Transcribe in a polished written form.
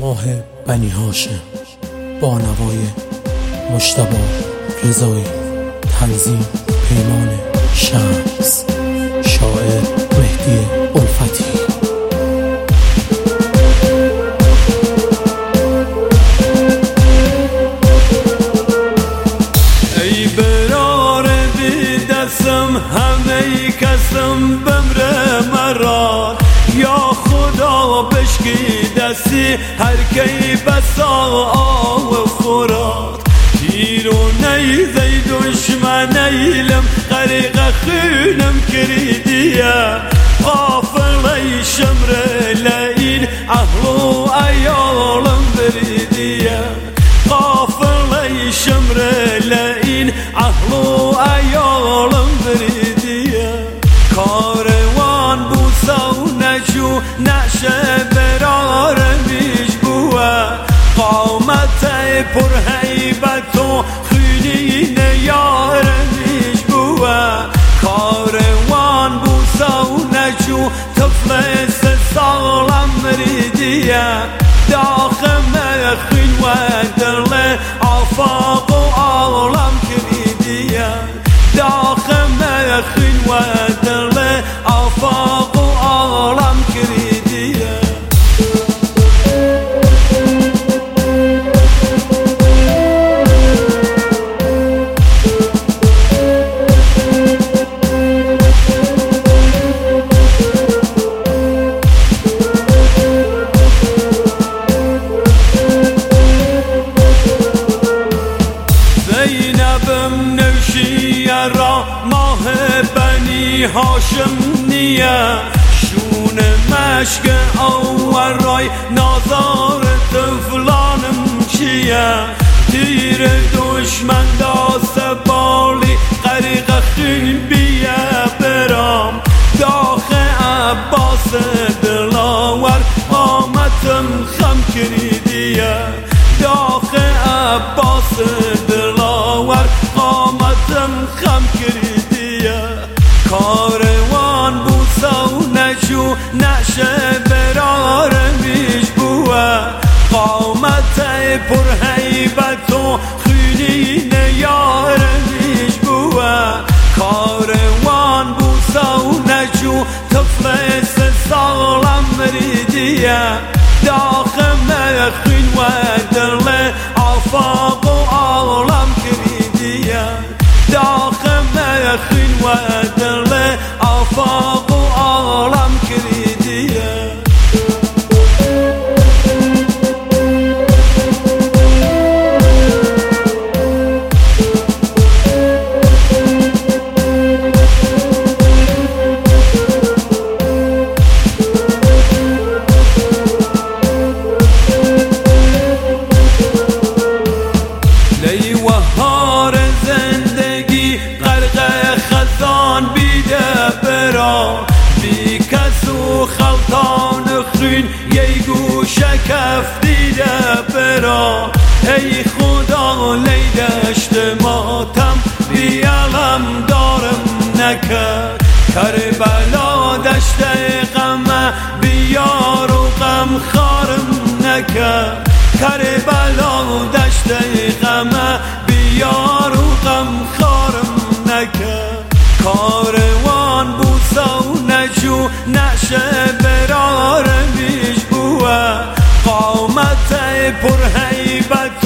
ماه بنی هاشم با نوای مجتبی رضایی، تنظیم پیمان شمس، شاعر مهدی الفتی. ای برار بی دستم همه کسم بمره مرار، یا خدا بشکی دستی هر کی بسا آو فراد. تیر و نیزه دشمن ایلم غریق خونم کردیه، غافل شمر لین اهل و ایالم بریدیه، غافل شمر لین اهل و ایالم بریدیه. کاروان بوسا و نجو نشه برار میش بوه، قامت پر هیبت و خونین یار میش بوه. کاروان بوسا و نجو طفل 3 سالم مریدیه، داخم خون و دل آفاق و عالم کریدیه، داخم خون و دل آفاق و عالم کریدیه. زینبم نوشیه را ماه بنی هاشم نیه، شون مشک اورای نازار طفلانم چیه. تیر دشمن داست بالی غریق خون بیه برام، داخ عباس دلاور آمتم خم کریدیه، داخ عباس دلاور قامتم خم کردیه. کاروان بوسا و نجو نشه برار میش بوه، قامت پر هیبت و خونین یار میش بوه. کاروان بوسا و نجو طفل 3 سالم مریدیه، داخم خون و دل آفاق و عالم کریدیه، داخم خون و دل آفاق و عالم کریدیه. بهار زندگی غرق خزان بیده برا، بی کس و خلطان خون یه گوشه کف دیده برا. ای خدا لیدشت ماتم بی علم دارم نکرد، کربلا دشت غم بیار و غم خارم نکرد، کربلا دشت غم بیار و غم خارم نکرد. کاروان بوسا و نجو نشه برار میش بوه، قامت پر هیبت